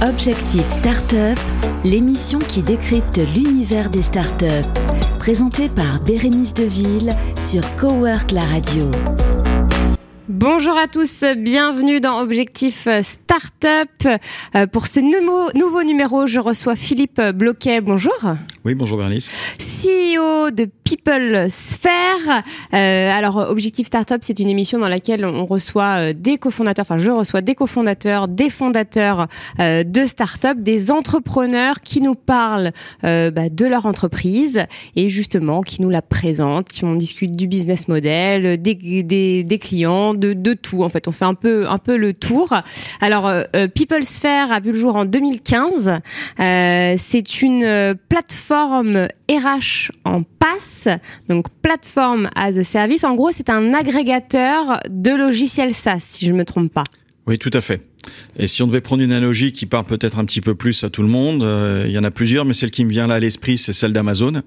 Objectif Startup, l'émission qui décrypte l'univers des startups. Présentée par Bérénice Deville sur Cowork la radio. Bonjour à tous, bienvenue dans Objectif Startup. Pour ce nouveau numéro, je reçois Philippe Bloquet. Bonjour. Oui, bonjour Bérénice. CEO de PeopleSphere. Alors, Objectif Startup, c'est une émission dans laquelle on reçoit des cofondateurs, enfin je reçois des cofondateurs, des fondateurs de startups, des entrepreneurs qui nous parlent de leur entreprise et justement qui nous la présentent, qui on discute du business model, des clients, de tout. En fait, on fait un peu le tour. Alors, PeopleSphere a vu le jour en 2015. C'est une plateforme RH en PaaS, donc Platform as a Service. En gros, c'est un agrégateur de logiciels SaaS, si je ne me trompe pas. Oui, tout à fait. Et si on devait prendre une analogie qui parle peut-être un petit peu plus à tout le monde, il y en a plusieurs, mais celle qui me vient là à l'esprit, c'est celle d'Amazon,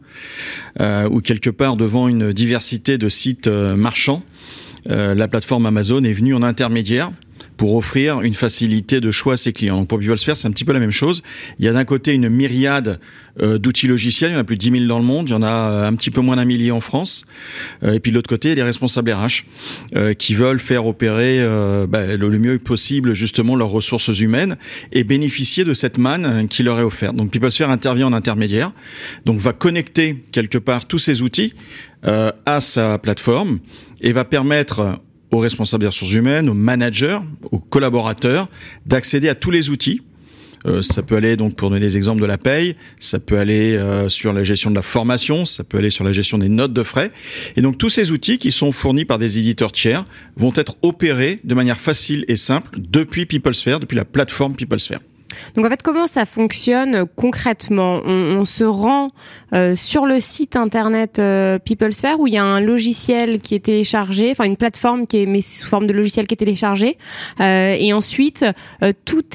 où quelque part, devant une diversité de sites marchands, la plateforme Amazon est venue en intermédiaire pour offrir une facilité de choix à ses clients. Donc pour PeopleSphere, c'est un petit peu la même chose. Il y a d'un côté une myriade d'outils logiciels, il y en a plus de 10 000 dans le monde, il y en a un petit peu moins d'1 millier en France. Et puis de l'autre côté, il y a des responsables RH qui veulent faire opérer le mieux possible justement leurs ressources humaines et bénéficier de cette manne qui leur est offerte. Donc PeopleSphere intervient en intermédiaire, donc va connecter quelque part tous ces outils à sa plateforme et va permettre aux responsables des ressources humaines, aux managers, aux collaborateurs, d'accéder à tous les outils. Ça peut aller, donc, pour donner des exemples de la paye, ça peut aller sur la gestion de la formation, ça peut aller sur la gestion des notes de frais. Et donc, tous ces outils qui sont fournis par des éditeurs tiers vont être opérés de manière facile et simple depuis PeopleSphere, depuis la plateforme PeopleSphere. Donc en fait, comment ça fonctionne concrètement ? On se rend sur le site internet PeopleSphere où il y a un logiciel qui est téléchargé, enfin une plateforme qui est mais sous forme de logiciel qui est téléchargé, et ensuite tout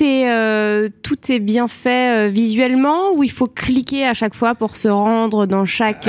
est bien fait visuellement, ou il faut cliquer à chaque fois pour se rendre dans chaque.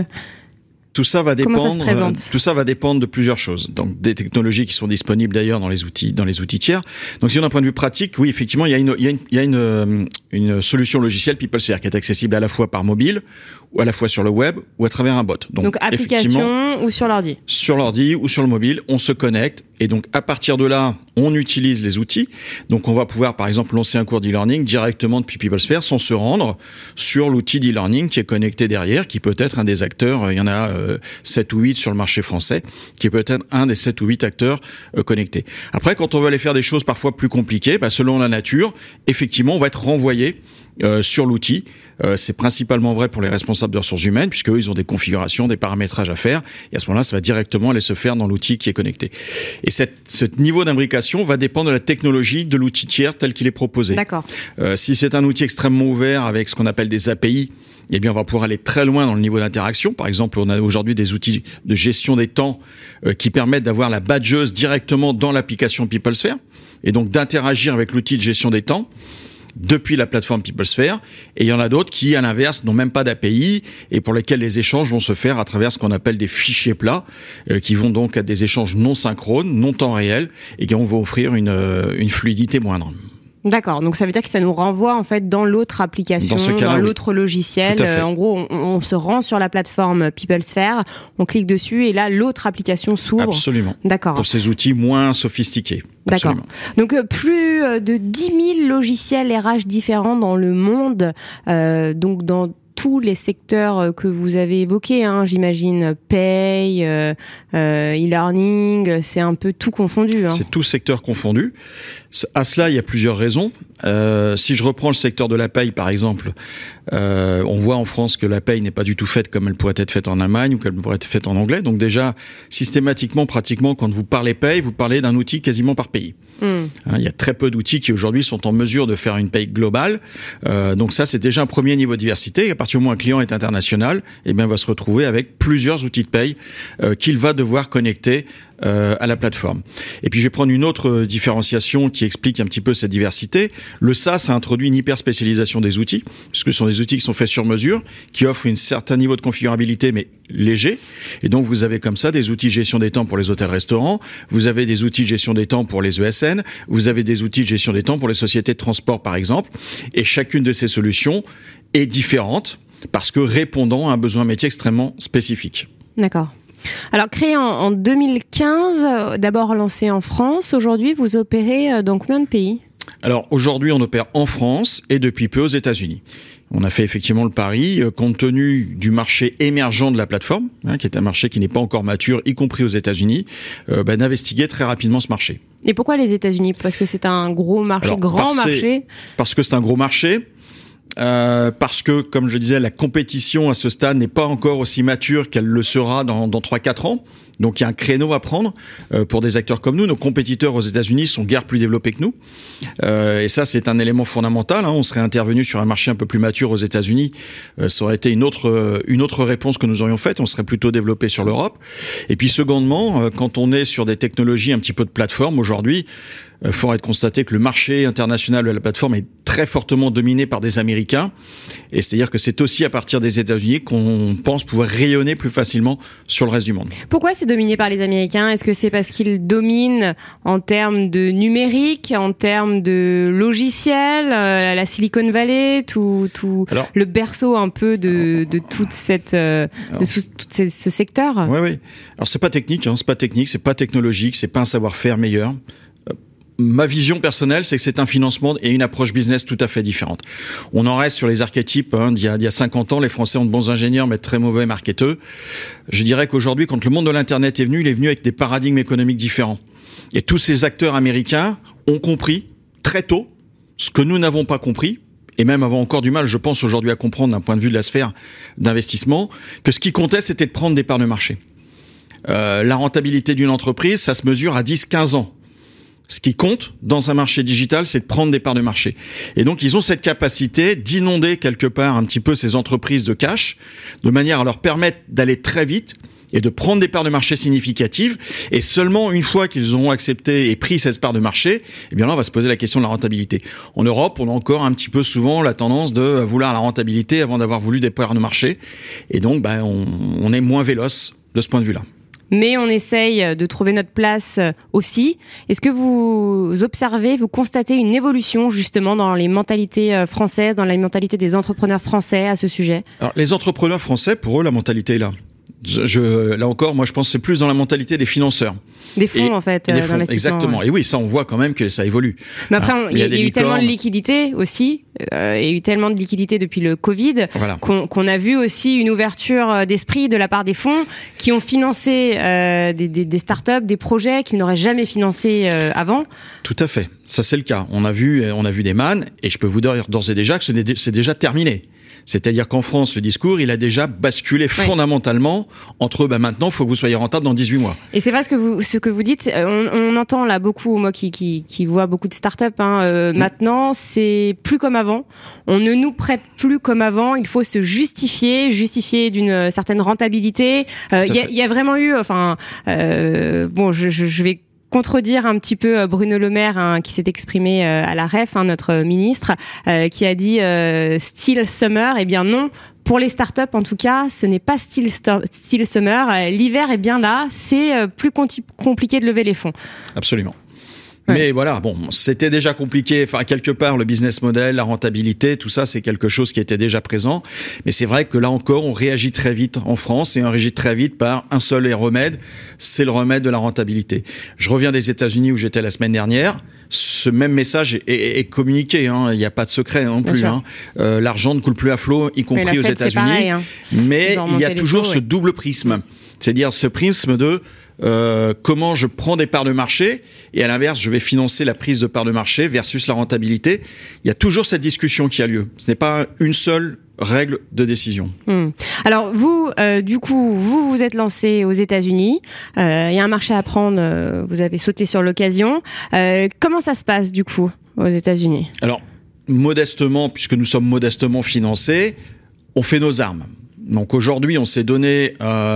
Tout ça va dépendre. Comment ça se présente ? Tout ça va dépendre de plusieurs choses. Donc des technologies qui sont disponibles d'ailleurs dans les outils tiers. Donc si on a un point de vue pratique, oui effectivement il y a une solution logicielle PeopleSphere qui est accessible à la fois par mobile ou à la fois sur le web ou à travers un bot. Donc application ou sur l'ordi. Sur l'ordi ou sur le mobile, on se connecte et donc à partir de là, on utilise les outils. Donc on va pouvoir par exemple lancer un cours d'e-learning directement depuis PeopleSphere sans se rendre sur l'outil d'e-learning qui est connecté derrière, qui peut être un des acteurs. Il y en a 7 ou 8 sur le marché français, qui est peut-être un des 7 ou 8 acteurs connectés. Après, quand on veut aller faire des choses parfois plus compliquées, selon la nature, effectivement, on va être renvoyé sur l'outil. C'est principalement vrai pour les responsables de ressources humaines, puisque eux, ils ont des configurations, des paramétrages à faire, et à ce moment-là, ça va directement aller se faire dans l'outil qui est connecté. Et ce niveau d'imbrication va dépendre de la technologie de l'outil tiers tel qu'il est proposé. D'accord. Si c'est un outil extrêmement ouvert avec ce qu'on appelle des API, eh bien, on va pouvoir aller très loin dans le niveau d'interaction. Par exemple, on a aujourd'hui des outils de gestion des temps qui permettent d'avoir la badgeuse directement dans l'application PeopleSphere et donc d'interagir avec l'outil de gestion des temps depuis la plateforme PeopleSphere. Et il y en a d'autres qui, à l'inverse, n'ont même pas d'API et pour lesquels les échanges vont se faire à travers ce qu'on appelle des fichiers plats qui vont donc à des échanges non synchrones, non temps réel et qui vont offrir une fluidité moindre. D'accord, donc ça veut dire que ça nous renvoie en fait dans l'autre application, dans l'autre logiciel. En gros, on se rend sur la plateforme PeopleSphere, on clique dessus et là l'autre application s'ouvre. Absolument. D'accord. Pour ces outils moins sophistiqués. D'accord. Absolument. Donc plus de 10 000 logiciels RH différents dans le monde, donc dans tous les secteurs que vous avez évoqués, j'imagine, paye, e-learning, c'est un peu tout confondu. C'est tout secteur confondu. À cela, il y a plusieurs raisons. Si je reprends le secteur de la paye, par exemple, on voit en France que la paye n'est pas du tout faite comme elle pourrait être faite en Allemagne ou qu'elle pourrait être faite en anglais. Donc déjà, systématiquement, pratiquement, quand vous parlez paye, vous parlez d'un outil quasiment par pays. Il y a très peu d'outils qui aujourd'hui sont en mesure de faire une paye globale. Donc ça, c'est déjà un premier niveau de diversité. Et à partir du moment où un client est international, eh bien, il va se retrouver avec plusieurs outils de paye qu'il va devoir connecter à la plateforme. Et puis je vais prendre une autre différenciation qui explique un petit peu cette diversité. Le SaaS a introduit une hyper spécialisation des outils, puisque ce sont des outils qui sont faits sur mesure, qui offrent un certain niveau de configurabilité, mais léger. Et donc vous avez comme ça des outils de gestion des temps pour les hôtels-restaurants, vous avez des outils de gestion des temps pour les ESN, vous avez des outils de gestion des temps pour les sociétés de transport par exemple, et chacune de ces solutions est différente parce que répondant à un besoin métier extrêmement spécifique. D'accord. Alors, créé en 2015, d'abord lancé en France, aujourd'hui, vous opérez dans combien de pays ? Alors, aujourd'hui, on opère en France et depuis peu aux États-Unis. On a fait effectivement le pari, compte tenu du marché émergent de la plateforme, qui est un marché qui n'est pas encore mature, y compris aux États-Unis, d'investiguer très rapidement ce marché. Et pourquoi les États-Unis ? Parce que c'est un gros marché, marché. Parce que c'est un gros marché. Parce que, comme je disais, la compétition à ce stade n'est pas encore aussi mature qu'elle le sera dans 3-4 ans. Donc il y a un créneau à prendre pour des acteurs comme nous. Nos compétiteurs aux États-Unis sont guère plus développés que nous. Et ça, c'est un élément fondamental. On serait intervenu sur un marché un peu plus mature aux États-Unis. Ça aurait été une autre réponse que nous aurions faite. On serait plutôt développé sur l'Europe. Et puis secondement, quand on est sur des technologies un petit peu de plateforme aujourd'hui, fort est de constater que le marché international de la plateforme est très fortement dominé par des Américains. Et c'est-à-dire que c'est aussi à partir des États-Unis qu'on pense pouvoir rayonner plus facilement sur le reste du monde. Pourquoi c'est dominé par les Américains ? Est-ce que c'est parce qu'ils dominent en termes de numérique, en termes de logiciels, la Silicon Valley, tout le berceau un peu de toute cette ce secteur ? Oui. Alors c'est pas technique, c'est pas technologique, c'est pas un savoir-faire meilleur. Ma vision personnelle, c'est que c'est un financement et une approche business tout à fait différente. On en reste sur les archétypes d'il y a 50 ans. Les Français ont de bons ingénieurs, mais de très mauvais marketeurs. Je dirais qu'aujourd'hui, quand le monde de l'Internet est venu, il est venu avec des paradigmes économiques différents. Et tous ces acteurs américains ont compris très tôt ce que nous n'avons pas compris, et même avons encore du mal, je pense, aujourd'hui à comprendre d'un point de vue de la sphère d'investissement, que ce qui comptait, c'était de prendre des parts de marché. La rentabilité d'une entreprise, ça se mesure à 10-15 ans. Ce qui compte dans un marché digital, c'est de prendre des parts de marché. Et donc, ils ont cette capacité d'inonder quelque part un petit peu ces entreprises de cash, de manière à leur permettre d'aller très vite et de prendre des parts de marché significatives. Et seulement une fois qu'ils auront accepté et pris ces parts de marché, eh bien là, on va se poser la question de la rentabilité. En Europe, on a encore un petit peu souvent la tendance de vouloir la rentabilité avant d'avoir voulu des parts de marché. Et donc, on est moins véloce de ce point de vue-là. Mais on essaye de trouver notre place aussi. Est-ce que vous observez, vous constatez une évolution justement dans les mentalités françaises, dans la mentalité des entrepreneurs français à ce sujet ? Alors, les entrepreneurs français, pour eux, la mentalité est là. Là encore, moi je pense que c'est plus dans la mentalité des financeurs. Des fonds en fait, des fonds, exactement. Ouais. Et oui, ça on voit quand même que ça évolue. Mais après, il y a eu tellement de liquidités aussi, il y a eu tellement de liquidités depuis le Covid, voilà, qu'on a vu aussi une ouverture d'esprit de la part des fonds qui ont financé des startups, des projets qu'ils n'auraient jamais financés avant. Tout à fait, ça c'est le cas. On a vu des mannes, et je peux vous dire d'ores et déjà que c'est déjà terminé. C'est-à-dire qu'en France, le discours, il a déjà basculé fondamentalement entre maintenant, il faut que vous soyez rentable dans 18 mois. Et c'est vrai ce que vous dites, on entend là beaucoup, moi qui vois beaucoup de startups, maintenant, c'est plus comme avant. On ne nous prête plus comme avant, il faut se justifier d'une certaine rentabilité. Il y a vraiment eu, je vais contredire un petit peu Bruno Le Maire qui s'est exprimé à la REF, notre ministre, qui a dit Still Summer. Eh bien non, pour les startups en tout cas, ce n'est pas Still Summer. L'hiver est bien là, c'est plus compliqué de lever les fonds. Absolument. Mais voilà, c'était déjà compliqué. Enfin, quelque part, le business model, la rentabilité, tout ça, c'est quelque chose qui était déjà présent. Mais c'est vrai que là encore, on réagit très vite en France et on réagit très vite par un seul remède, c'est le remède de la rentabilité. Je reviens des États-Unis où j'étais la semaine dernière. Ce même message est communiqué. Il n'y a pas de secret non plus. L'argent ne coule plus à flot, y compris aux États-Unis. Pareil, Mais il y a toujours ce double prisme, c'est-à-dire ce prisme de comment je prends des parts de marché et à l'inverse je vais financer la prise de parts de marché versus la rentabilité. Il y a toujours cette discussion qui a lieu. Ce n'est pas une seule règle de décision. Alors vous, du coup, vous êtes lancé aux États-Unis. Il y a un marché à prendre. Vous avez sauté sur l'occasion. Comment ça se passe du coup aux États-Unis ? Alors modestement, puisque nous sommes modestement financés, on fait nos armes. Donc aujourd'hui, on s'est donné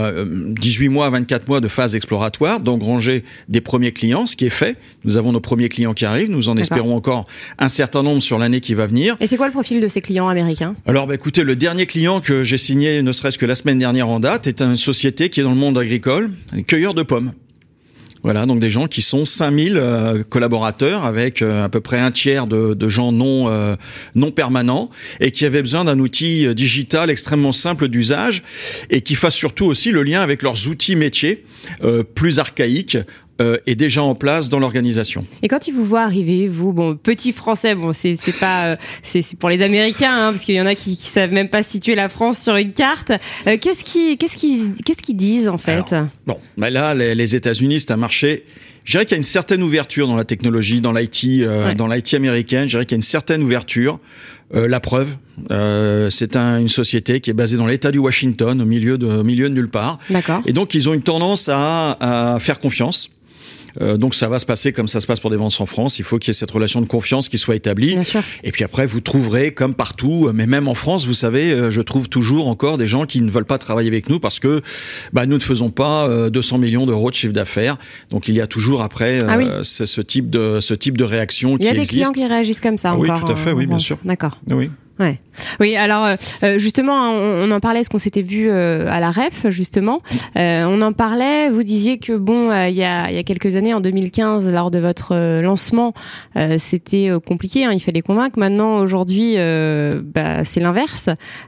18 mois, 24 mois de phase exploratoire, d'engranger des premiers clients, ce qui est fait. Nous avons nos premiers clients qui arrivent, nous en espérons encore un certain nombre sur l'année qui va venir. Et c'est quoi le profil de ces clients américains ? Alors écoutez, le dernier client que j'ai signé, ne serait-ce que la semaine dernière en date, est une société qui est dans le monde agricole, cueilleur de pommes. Voilà, donc des gens qui sont 5000 collaborateurs avec à peu près un tiers de gens non permanents et qui avaient besoin d'un outil digital extrêmement simple d'usage et qui fasse surtout aussi le lien avec leurs outils métiers plus archaïques est déjà en place dans l'organisation. Et quand ils vous voient arriver, vous, petit français, c'est pas, c'est pour les Américains, hein, parce qu'il y en a qui savent même pas situer la France sur une carte. Qu'est-ce qu'ils disent en fait ? Alors, là, les États-Unis, c'est un marché. Je dirais qu'il y a une certaine ouverture dans la technologie, dans l'IT, dans l'IT américaine. Je dirais qu'il y a une certaine ouverture. La preuve, c'est une société qui est basée dans l'État du Washington, au milieu de nulle part. D'accord. Et donc, ils ont une tendance à faire confiance. Donc ça va se passer comme ça se passe pour des ventes en France. Il faut qu'il y ait cette relation de confiance qui soit établie. Bien sûr. Et puis après, vous trouverez, comme partout, mais même en France, vous savez, je trouve toujours encore des gens qui ne veulent pas travailler avec nous parce que nous ne faisons pas 200 millions d'euros de chiffre d'affaires. Donc il y a toujours après ce type de réaction qui existe. Il y a des clients qui réagissent comme ça encore. Oui, tout à fait, oui, bien sûr. D'accord. Oui. Ouais. Oui, alors justement, on en parlait, ce qu'on s'était vu à la REF, justement. On en parlait, vous disiez que il y a quelques années, en 2015, lors de votre lancement, c'était compliqué, hein, il fallait convaincre. Maintenant, aujourd'hui, c'est l'inverse.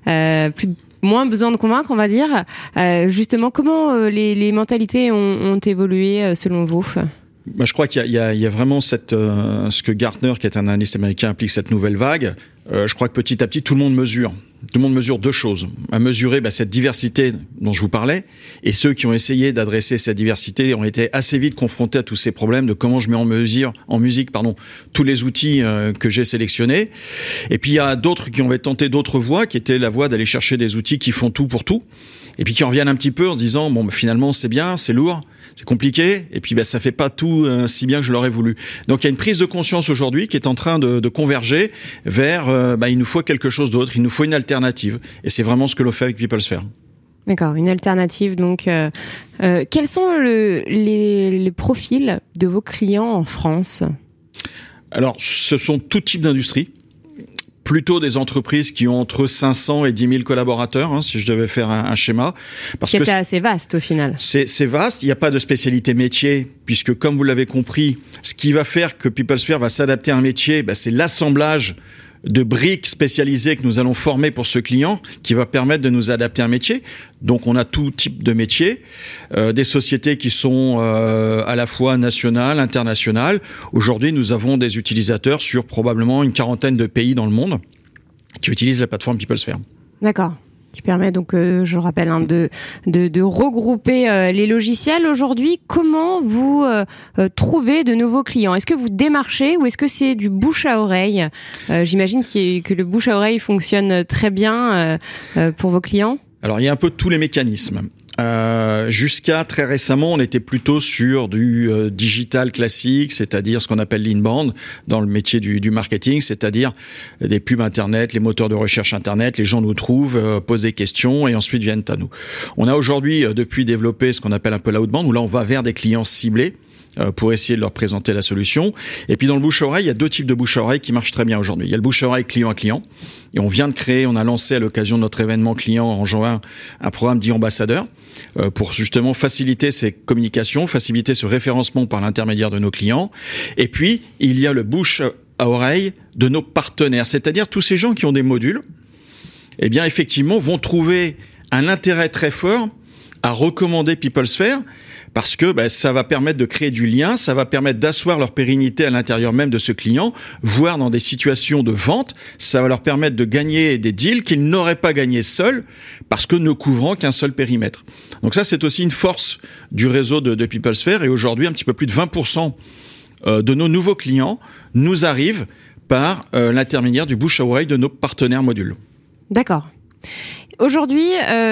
Moins besoin de convaincre, on va dire. Justement, comment les mentalités ont évolué selon vous ? Je crois qu'il y a vraiment ce que Gartner, qui est un analyste américain, applique cette nouvelle vague. Je crois que petit à petit, tout le monde mesure. Tout le monde mesure deux choses. À mesurer cette diversité dont je vous parlais. Et ceux qui ont essayé d'adresser cette diversité ont été assez vite confrontés à tous ces problèmes de comment je mets en musique, tous les outils que j'ai sélectionnés. Et puis il y a d'autres qui ont tenté d'autres voies, qui étaient la voie d'aller chercher des outils qui font tout pour tout. Et puis qui en reviennent un petit peu en se disant finalement c'est bien, c'est lourd, c'est compliqué, et puis ça fait pas tout si bien que je l'aurais voulu. Donc il y a une prise de conscience aujourd'hui qui est en train de converger vers il nous faut quelque chose d'autre, il nous faut une alternative, et c'est vraiment ce que l'on fait avec PeopleSphere. D'accord, une alternative. Donc, quels sont les profils de vos clients en France ? Alors, ce sont tout type d'industries. Plutôt des entreprises qui ont entre 500 et 10 000 collaborateurs, si je devais faire un schéma. Parce que c'est assez vaste au final. C'est vaste, il n'y a pas de spécialité métier, puisque comme vous l'avez compris, ce qui va faire que PeopleSphere va s'adapter à un métier, c'est l'assemblage de briques spécialisées que nous allons former pour ce client qui va permettre de nous adapter à un métier. Donc on a tout type de métiers, des sociétés qui sont à la fois nationales, internationales. Aujourd'hui, nous avons des utilisateurs sur probablement une quarantaine de pays dans le monde qui utilisent la plateforme PeopleSphere. D'accord. Qui permet donc, je rappelle, de regrouper les logiciels. Aujourd'hui, comment vous trouvez de nouveaux clients ? Est-ce que vous démarchez ou est-ce que c'est du bouche à oreille ? J'imagine que le bouche à oreille fonctionne très bien pour vos clients. Alors, il y a un peu tous les mécanismes. Jusqu'à très récemment, on était plutôt sur du digital classique, c'est-à-dire ce qu'on appelle l'inbound dans le métier du marketing, c'est-à-dire des pubs internet, les moteurs de recherche internet, les gens nous trouvent, posent des questions et ensuite viennent à nous. On a aujourd'hui depuis développé ce qu'on appelle un peu l'outbound, où là on va vers des clients ciblés pour essayer de leur présenter la solution. Et puis dans le bouche-à-oreille, il y a deux types de bouche-à-oreille qui marchent très bien aujourd'hui. Il y a le bouche-à-oreille client à client. Et on a lancé à l'occasion de notre événement client en juin un programme dit ambassadeur pour justement faciliter ces communications, faciliter ce référencement par l'intermédiaire de nos clients. Et puis, il y a le bouche-à-oreille de nos partenaires, c'est-à-dire tous ces gens qui ont des modules, effectivement, vont trouver un intérêt très fort à recommander PeopleSphere parce que ça va permettre de créer du lien, ça va permettre d'asseoir leur pérennité à l'intérieur même de ce client, voire dans des situations de vente, ça va leur permettre de gagner des deals qu'ils n'auraient pas gagnés seuls parce que ne couvrant qu'un seul périmètre. Donc ça, c'est aussi une force du réseau de PeopleSphere et aujourd'hui, un petit peu plus de 20% de nos nouveaux clients nous arrivent par l'intermédiaire du bouche à oreille de nos partenaires modules. D'accord. Aujourd'hui,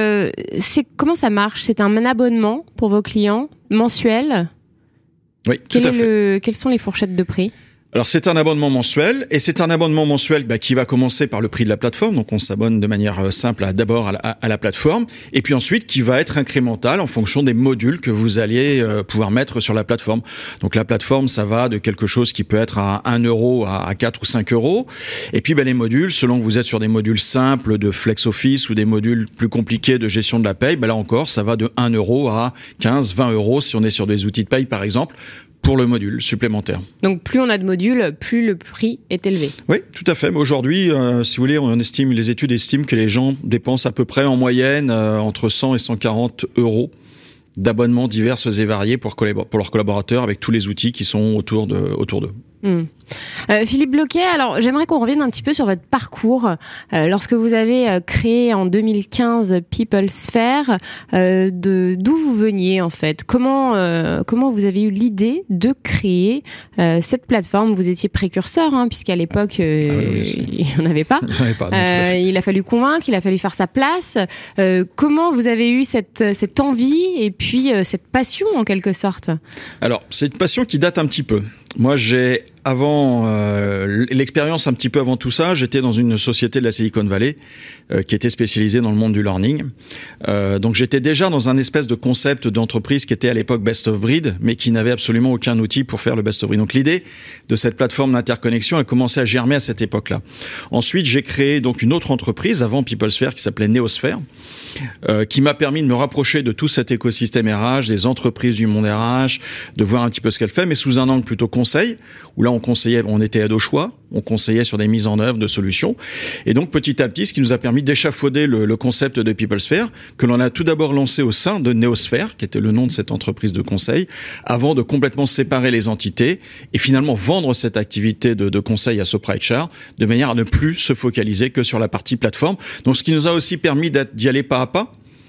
comment ça marche ? C'est un abonnement pour vos clients mensuel ? Oui, tout à fait. Quelles sont les fourchettes de prix ? Alors c'est un abonnement mensuel et c'est un abonnement mensuel qui va commencer par le prix de la plateforme. Donc on s'abonne de manière simple d'abord à la plateforme et puis ensuite qui va être incrémental en fonction des modules que vous allez pouvoir mettre sur la plateforme. Donc la plateforme, ça va de quelque chose qui peut être à 1 euro à 4 ou 5 euros. Et puis les modules, selon que vous êtes sur des modules simples de Flex Office ou des modules plus compliqués de gestion de la paye, là encore, ça va de 1 euro à 15, 20 euros si on est sur des outils de paye par exemple, pour le module supplémentaire. Donc plus on a de modules, plus le prix est élevé. Oui, tout à fait. Mais aujourd'hui, si vous voulez, les études estiment que les gens dépensent à peu près en moyenne entre 100 et 140 euros d'abonnements divers et variés pour leurs collaborateurs avec tous les outils qui sont autour d'eux. Philippe Bloquet, alors j'aimerais qu'on revienne un petit peu sur votre parcours. Lorsque vous avez créé en 2015 PeopleSphere, d'où vous veniez en fait ? Comment vous avez eu l'idée de créer cette plateforme ? Vous étiez précurseur, puisqu'à l'époque il n'y en avait pas. Il a fallu convaincre, il a fallu faire sa place. Comment vous avez eu cette envie et puis cette passion en quelque sorte ? Alors c'est une passion qui date un petit peu. Moi, avant l'expérience un petit peu avant tout ça, j'étais dans une société de la Silicon Valley qui était spécialisée dans le monde du learning. Donc j'étais déjà dans un espèce de concept d'entreprise qui était à l'époque best of breed, mais qui n'avait absolument aucun outil pour faire le best of breed. Donc l'idée de cette plateforme d'interconnexion a commencé à germer à cette époque-là. Ensuite, j'ai créé donc une autre entreprise avant PeopleSphere qui s'appelait Neosphere, qui m'a permis de me rapprocher de tout cet écosystème RH, des entreprises du monde RH, de voir un petit peu ce qu'elles font, mais sous un angle plutôt conseil, où là on était aide au choix, on conseillait sur des mises en œuvre de solutions. Et donc petit à petit, ce qui nous a permis d'échafauder le concept de PeopleSphere, que l'on a tout d'abord lancé au sein de Neosphere, qui était le nom de cette entreprise de conseil, avant de complètement séparer les entités et finalement vendre cette activité de conseil à Sopra HR, de manière à ne plus se focaliser que sur la partie plateforme. Donc ce qui nous a aussi permis d'y aller pas à pas,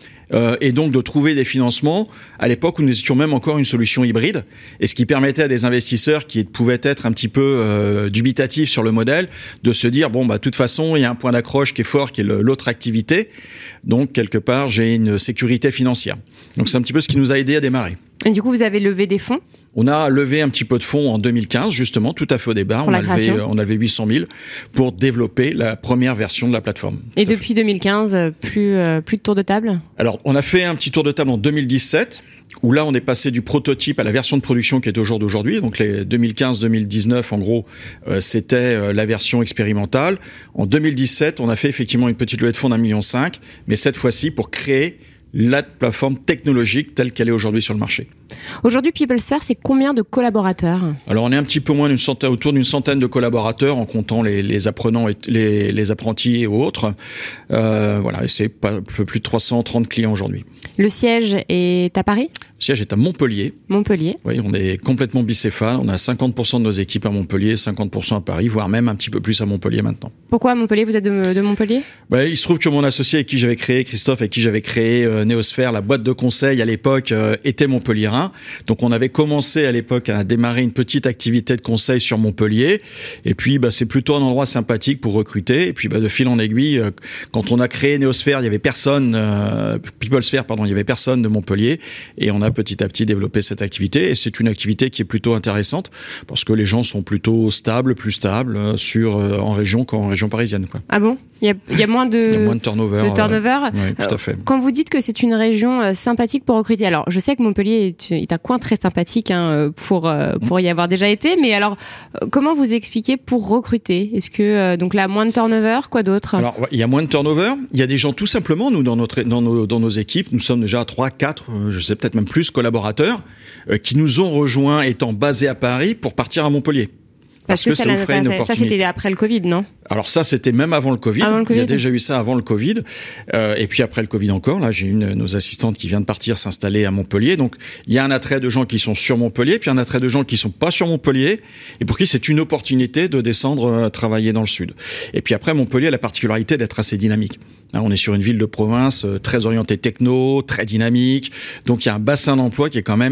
et donc de trouver des financements à l'époque où nous étions même encore une solution hybride, et ce qui permettait à des investisseurs qui pouvaient être un petit peu dubitatifs sur le modèle de se dire de toute façon il y a un point d'accroche qui est fort, qui est l'autre activité, donc quelque part j'ai une sécurité financière. Donc c'est un petit peu ce qui nous a aidé à démarrer. Et du coup vous avez levé des fonds ? On a levé un petit peu de fonds en 2015, justement, tout à fait au départ. On a levé 800 000 pour développer la première version de la plateforme. Et depuis 2015, plus de tour de table ? Alors, on a fait un petit tour de table en 2017, où là, on est passé du prototype à la version de production qui est au jour d'aujourd'hui. Donc, les 2015-2019, en gros, c'était la version expérimentale. En 2017, on a fait effectivement une petite levée de fonds d'1,5 million, mais cette fois-ci pour créer la plateforme technologique telle qu'elle est aujourd'hui sur le marché. Aujourd'hui, PeopleSphere, c'est combien de collaborateurs ? Alors, on est un petit peu moins autour d'une centaine de collaborateurs en comptant les apprenants et les apprentis et autres. Et c'est un peu plus de 330 clients aujourd'hui. Le siège est à Paris ? Le siège est à Montpellier. Montpellier. Oui, on est complètement bicéphale. On a 50% de nos équipes à Montpellier, 50% à Paris, voire même un petit peu plus à Montpellier maintenant. Pourquoi à Montpellier ? Vous êtes de Montpellier ? Il se trouve que mon associé avec qui j'avais créé, Christophe, avec qui j'avais créé Neosphere, la boîte de conseil à l'époque, était montpelliérain. Donc on avait commencé à l'époque à démarrer une petite activité de conseil sur Montpellier. Et puis c'est plutôt un endroit sympathique pour recruter. Et puis de fil en aiguille, quand on a créé Neosphere, il y avait personne, PeopleSphere, il y avait personne de Montpellier. Et on a petit à petit développé cette activité. Et c'est une activité qui est plutôt intéressante parce que les gens sont plutôt plus stables en région qu'en région parisienne, quoi. Ah bon ? Il y a moins de... Il y a moins de turnover. Oui, tout à fait. Quand vous dites que c'est une région sympathique pour recruter, alors je sais que Montpellier est un coin très sympathique pour y avoir déjà été, mais alors comment vous expliquez pour recruter ? Est-ce que donc là moins de turnover, quoi d'autre ? Alors il y a moins de turnover, il y a des gens tout simplement, nous dans nos équipes, nous sommes déjà à 3, 4, je sais peut-être même plus collaborateurs qui nous ont rejoints étant basés à Paris pour partir à Montpellier. Parce que ça nous ferait une opportunité. Ça, c'était après le Covid, non ? Alors ça, c'était même avant le Covid. Il y a déjà eu ça avant le Covid. Et puis après le Covid encore, là, j'ai une de nos assistantes qui vient de partir s'installer à Montpellier. Donc, il y a un attrait de gens qui sont sur Montpellier, puis un attrait de gens qui sont pas sur Montpellier, et pour qui c'est une opportunité de descendre travailler dans le sud. Et puis après, Montpellier a la particularité d'être assez dynamique. On est sur une ville de province très orientée techno, très dynamique. Donc, il y a un bassin d'emploi qui est quand même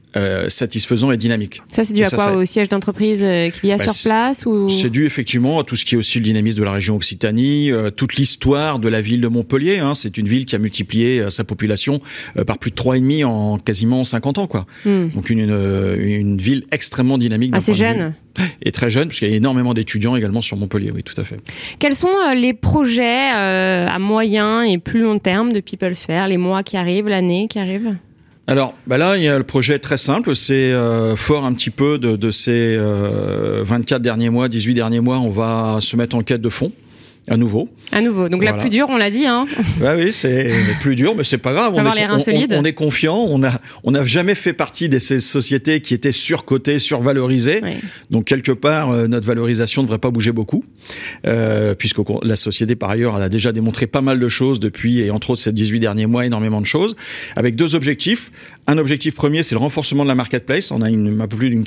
satisfaisant et dynamique. Ça, c'est dû à quoi? Au siège d'entreprise qu'il y a sur place ou... C'est dû effectivement à tout ce qui est aussi le dynamisme de la région Occitanie, toute l'histoire de la ville de Montpellier. Hein. C'est une ville qui a multiplié sa population par plus de 3,5 en quasiment 50 ans. Quoi. Donc une ville extrêmement dynamique. Assez jeune. Et très jeune, puisqu'il y a énormément d'étudiants également sur Montpellier, oui, tout à fait. Quels sont les projets à moyen et plus long terme de PeopleSphere, les mois qui arrivent, l'année qui arrive? Alors, là, il y a le projet très simple, c'est fort un petit peu de ces 24 derniers mois, 18 derniers mois, on va se mettre en quête de fonds. À nouveau. Donc voilà. La plus dure, on l'a dit. Hein. Oui, c'est plus dur, mais c'est pas grave. On est confiant. On n'a jamais fait partie de ces sociétés qui étaient surcotées, survalorisées. Oui. Donc quelque part, notre valorisation ne devrait pas bouger beaucoup, puisque la société par ailleurs elle a déjà démontré pas mal de choses depuis, et entre autres ces 18 derniers mois, énormément de choses, avec deux objectifs. Un objectif premier, c'est le renforcement de la marketplace. On a un peu plus d'une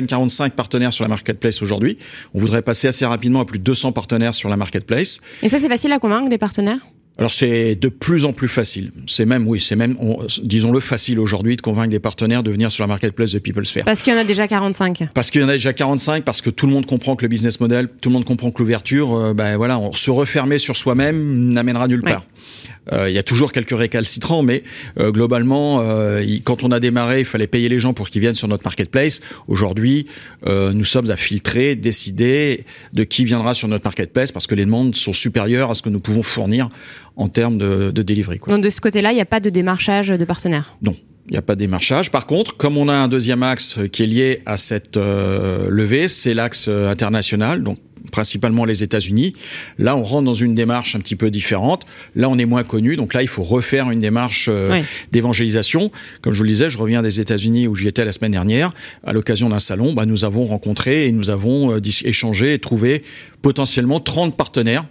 45 partenaires sur la marketplace aujourd'hui. On voudrait passer assez rapidement à plus de 200 partenaires sur la marketplace. Et ça, c'est facile à convaincre des partenaires? Alors c'est de plus en plus facile. C'est même, disons-le, facile aujourd'hui de convaincre des partenaires de venir sur la marketplace de PeopleSphere. Parce qu'il y en a déjà 45. Parce qu'il y en a déjà 45, parce que tout le monde comprend que le business model, tout le monde comprend que l'ouverture, on se refermer sur soi-même n'amènera nulle part. Il y a toujours quelques récalcitrants, mais globalement, quand on a démarré, il fallait payer les gens pour qu'ils viennent sur notre marketplace. Aujourd'hui, nous sommes à filtrer, décider de qui viendra sur notre marketplace, parce que les demandes sont supérieures à ce que nous pouvons fournir en termes de delivery. Donc de ce côté-là, il n'y a pas de démarchage de partenaires? Non. Il n'y a pas de démarchage. Par contre, comme on a un deuxième axe qui est lié à cette levée, c'est l'axe international, donc principalement les États-Unis. Là, on rentre dans une démarche un petit peu différente. Là, on est moins connu, donc là, il faut refaire une démarche d'évangélisation. Comme je vous le disais, je reviens des États-Unis où j'y étais la semaine dernière. À l'occasion d'un salon, nous avons rencontré et nous avons échangé et trouvé potentiellement 30 partenaires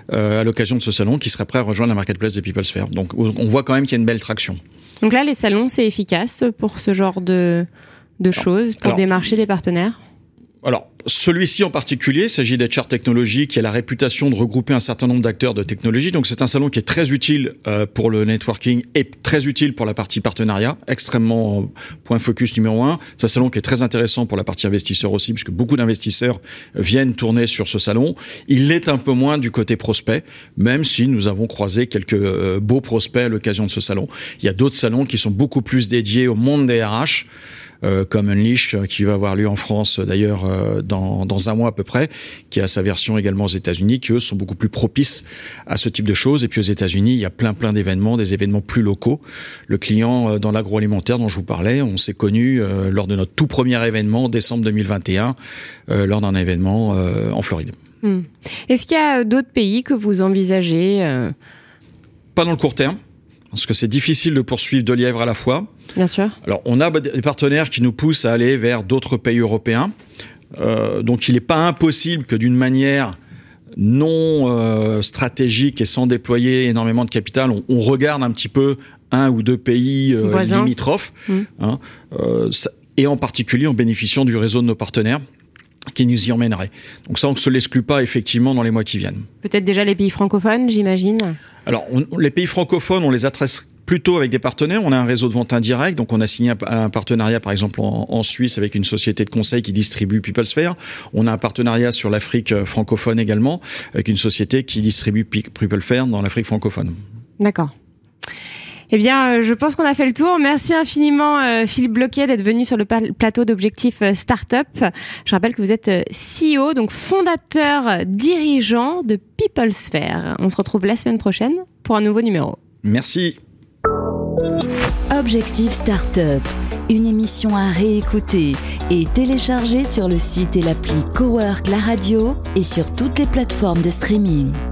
à l'occasion de ce salon qui seraient prêts à rejoindre la marketplace de PeopleSphere. Donc, on voit quand même qu'il y a une belle traction. Donc là, les salons, c'est efficace pour ce genre de choses, pour démarcher des partenaires? Alors, celui-ci en particulier, il s'agit d'HR Technology qui a la réputation de regrouper un certain nombre d'acteurs de technologie. Donc, c'est un salon qui est très utile pour le networking et très utile pour la partie partenariat, extrêmement point focus numéro 1. C'est un salon qui est très intéressant pour la partie investisseur aussi, puisque beaucoup d'investisseurs viennent tourner sur ce salon. Il l'est un peu moins du côté prospect, même si nous avons croisé quelques beaux prospects à l'occasion de ce salon. Il y a d'autres salons qui sont beaucoup plus dédiés au monde des RH, comme Unleash, qui va avoir lieu en France d'ailleurs dans un mois à peu près, qui a sa version également aux États-Unis, qui eux sont beaucoup plus propices à ce type de choses. Et puis aux États-Unis, il y a plein d'événements, des événements plus locaux. Le client dans l'agroalimentaire dont je vous parlais, on s'est connus lors de notre tout premier événement en décembre 2021, lors d'un événement en Floride. Est-ce qu'il y a d'autres pays que vous envisagez Pas dans le court terme, parce que c'est difficile de poursuivre 2 lièvres à la fois. Bien sûr. Alors, on a des partenaires qui nous poussent à aller vers d'autres pays européens. Donc, il n'est pas impossible que d'une manière non stratégique et sans déployer énormément de capital, on regarde un petit peu 1 ou 2 pays limitrophes. Et en particulier en bénéficiant du réseau de nos partenaires qui nous y emmènerait. Donc ça, on ne se l'exclut pas effectivement dans les mois qui viennent. Peut-être déjà les pays francophones, j'imagine. Alors, les pays francophones, on les adresse plutôt avec des partenaires. On a un réseau de vente indirect, donc on a signé un partenariat par exemple en Suisse avec une société de conseil qui distribue PeopleSphere. On a un partenariat sur l'Afrique francophone également, avec une société qui distribue PeopleSphere dans l'Afrique francophone. D'accord. Eh bien, je pense qu'on a fait le tour. Merci infiniment, Philippe Bloquet, d'être venu sur le plateau d'Objectif Startup. Je rappelle que vous êtes CEO, donc fondateur, dirigeant de PeopleSphere. On se retrouve la semaine prochaine pour un nouveau numéro. Merci. Objectif Startup, une émission à réécouter et télécharger sur le site et l'appli Cowork La Radio et sur toutes les plateformes de streaming.